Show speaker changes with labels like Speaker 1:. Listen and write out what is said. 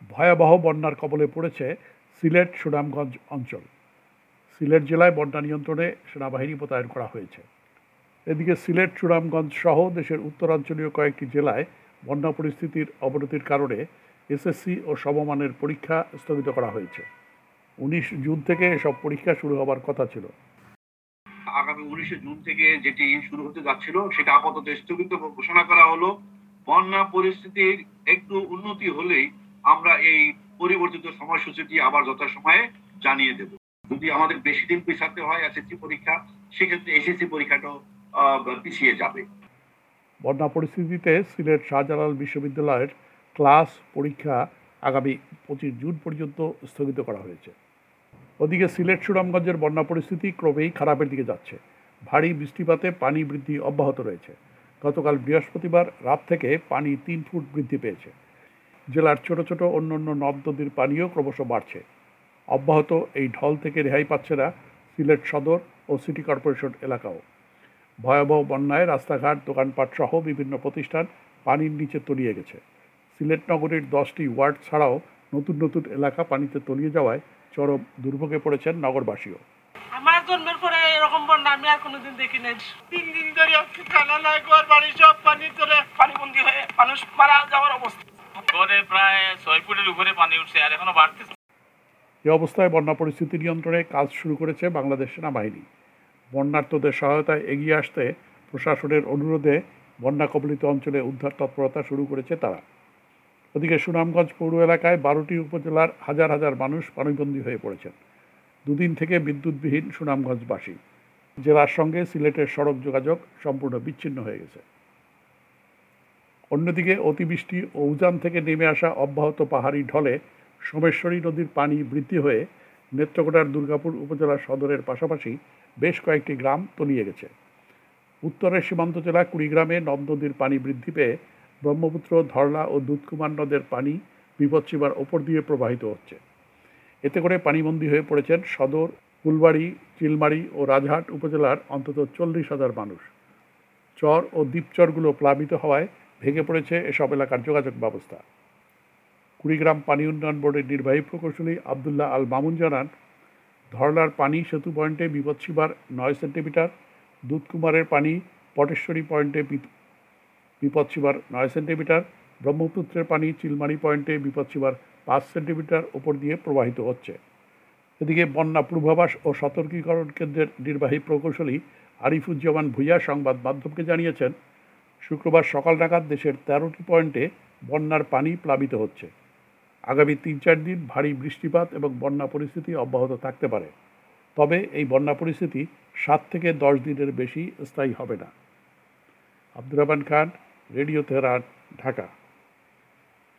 Speaker 1: ভয়াবহ বন্যার কবলে পড়েছে সিলেট সুনামগঞ্জ অঞ্চল। সিলেট জেলায় বন্যা নিয়ন্ত্রণে সেনাবাহিনী মোতায়েন করা হয়েছে। এদিকে সিলেট সুনামগঞ্জ সহ দেশের উত্তরাঞ্চলীয় কয়েকটি জেলায় বন্যা পরিস্থিতির অবনতির কারণে এসএসসি ও সমমানের পরীক্ষা স্থগিত করা হয়েছে। 19 জুন থেকে এসব পরীক্ষা শুরু হবার কথা ছিল।
Speaker 2: আগামী 19 জুন থেকে যেটি শুরু হতে যাচ্ছিল সেটা আপাতত স্থগিত ঘোষণা করা হলো। বন্যা পরিস্থিতির একটু উন্নতি হলেই আমরা এই পরিবর্তিত সময়সূচিটি আবার যথাসময়ে জানিয়ে দেব। যদি আমাদের বেশি দিন পিছাতে হয় এসএসসি পরীক্ষা, সেক্ষেত্রে এসএসসি পরীক্ষাটাও পিছিয়ে যাবে।
Speaker 1: বন্যা পরিস্থিতিতে সিলেট শাহজালাল বিশ্ববিদ্যালয়ের ক্লাস পরীক্ষা আগামী 25 জুন পর্যন্ত স্থগিত করা হয়েছে। ওদিকে সিলেট সুনামগঞ্জের বন্যা পরিস্থিতি ক্রমেই খারাপের দিকে যাচ্ছে। ভারী বৃষ্টিপাতে পানি বৃদ্ধি অব্যাহত রয়েছে। গতকাল বৃহস্পতিবার রাত থেকে পানি 3 ফুট বৃদ্ধি পেয়েছে। জেলার ছোট ছোট অন্যান্য নদ নদীর পানিও ক্রমশ বাড়ছে। অব্যাহত এই ঢল থেকে রেহাই পাচ্ছে না সিলেট সদর ও সিটি কর্পোরেশন এলাকাও। ভয়াবহ বন্যায় রাস্তাঘাট, দোকানপাট সহ বিভিন্ন প্রতিষ্ঠান পানির নিচে তলিয়ে গেছে। সিলেট নগরীর 10টি ওয়ার্ড ছাড়াও নতুন নতুন এলাকা পানিতে তলিয়ে যাওয়ায় চরম দুর্ভোগে পড়েছেন নগরবাসীও।
Speaker 3: আমার জন্মের পরে এরকম বন্যা আমি আর কোনোদিন দেখি নাই। 3 দিন ধরে খানা নাই, ঘর বাড়ি সব পানি চলে, পানিবন্দী হয়ে মানুষ মারা যাওয়ার অবস্থা।
Speaker 4: ঘরে প্রায় 6 ফুটের উপরে পানি উঠছে আর এখনো বাড়তেছে।
Speaker 1: এ অবস্থায় বন্যা পরিস্থিতি নিয়ন্ত্রণে কাজ শুরু করেছে বাংলাদেশ সেনাবাহিনী। বন্যার্তদের সহায়তায় এগিয়ে আসতে প্রশাসনের অনুরোধে বন্যা কবলিত অঞ্চলে উদ্ধার তৎপরতা শুরু করেছে তারা। ওদিকে সুনামগঞ্জ পৌর এলাকায় 12টি উপজেলার হাজার হাজার মানুষ পানিবন্দী হয়ে পড়েছেন। দুদিন থেকে বিদ্যুৎবিহীন সুনামগঞ্জবাসী। জেলার সঙ্গে সিলেটের সড়ক যোগাযোগ সম্পূর্ণ বিচ্ছিন্ন হয়ে গেছে। অন্যদিকে অতিবৃষ্টি ও উজান থেকে নেমে আসা অব্যাহত পাহাড়ি ঢলে সোমেশ্বরী নদীর পানি বৃদ্ধি হয়ে নেত্রকোনার দুর্গাপুর উপজেলা সদরের পাশাপাশি বেশ কয়েকটি গ্রাম তলিয়ে গেছে। উত্তরের সীমান্ত জেলা কুড়িগ্রামে নদ নদীর পানি বৃদ্ধি পেয়ে ব্রহ্মপুত্র, ধরলা ও দুধকুমার নদের পানি বিপদসীমার ওপর দিয়ে প্রবাহিত হচ্ছে। এতে করে পানিবন্দী হয়ে পড়েছেন সদর, ফুলবাড়ি, চিলমারি ও রাজহাট উপজেলার অন্তত 40,000 মানুষ। চর ও দ্বীপচরগুলো প্লাবিত হওয়ায় ভেঙে পড়েছে এসব এলাকার যোগাযোগ ব্যবস্থা। কুড়িগ্রাম পানি উন্নয়ন বোর্ডের নির্বাহী প্রকৌশলী আবদুল্লাহ আল মামুন জানান, ধরলার পানি সেতু পয়েন্টে বিপদসীমার 9 সেন্টিমিটার, দুধকুমারের পানি পটেশ্বরী পয়েন্টে বিপদসীমার 9 সেন্টিমিটার, ব্রহ্মপুত্রের পানি চিলমারি পয়েন্টে বিপদসীমার 5 সেন্টিমিটার ওপর দিয়ে প্রবাহিত হচ্ছে। এদিকে বন্যা পূর্বাভাস ও সতর্কীকরণ কেন্দ্রের নির্বাহী প্রকৌশলী আরিফুজ্জামান ভূঁইয়া সংবাদ মাধ্যমকে জানিয়েছেন, শুক্রবার সকাল নাগাদ দেশের 13টি পয়েন্টে বন্যার পানি প্লাবিত হচ্ছে। আগামী 3-4 দিন ভারী বৃষ্টিপাত এবং বন্যা পরিস্থিতি অব্যাহত থাকতে পারে। তবে এই বন্যা পরিস্থিতি 7 থেকে 10 দিনের বেশি স্থায়ী হবে না। Abdur Rahman Khan, radio Tehran, Dhaka.